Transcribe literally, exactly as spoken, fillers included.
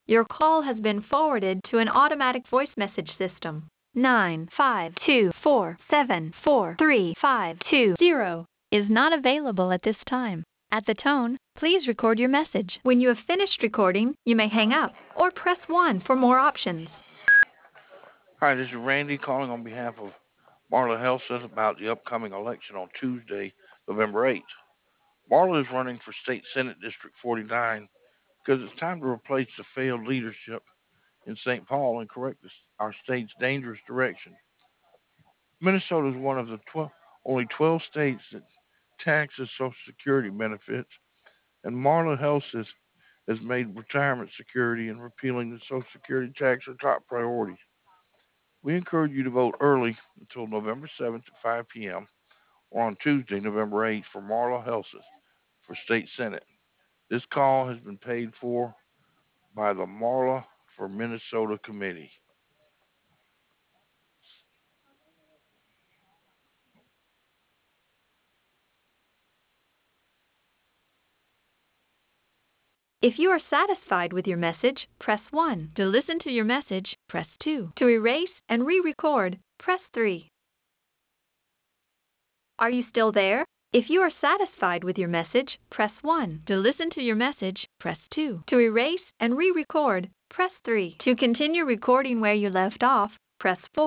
Your call has been forwarded to an automatic voice message system. nine five two four seven four three five two zero is not available at this time. At the tone, please record your message. When you have finished recording, you may hang up or press one for more options. Hi, this is Randy calling on behalf of Marla Helseth about the upcoming election on Tuesday, November eighth. Marla is running for State Senate District forty-nine because it's time to replace the failed leadership in Saint Paul and correct this, our state's dangerous direction. Minnesota is one of the twelve, only twelve states that taxes Social Security benefits, and Marla Helseth has made retirement security and repealing the Social Security tax her top priorities. We encourage you to vote early until November seventh at five p.m. or on Tuesday, November eighth for Marla Helseth for State Senate. This call has been paid for by the Marla for Minnesota Committee. If you are satisfied with your message, press one. To listen to your message, press two. To erase and re-record, press three. Are you still there? If you are satisfied with your message, press one. To listen to your message, press two. To erase and re-record, press three. To continue recording where you left off, press four.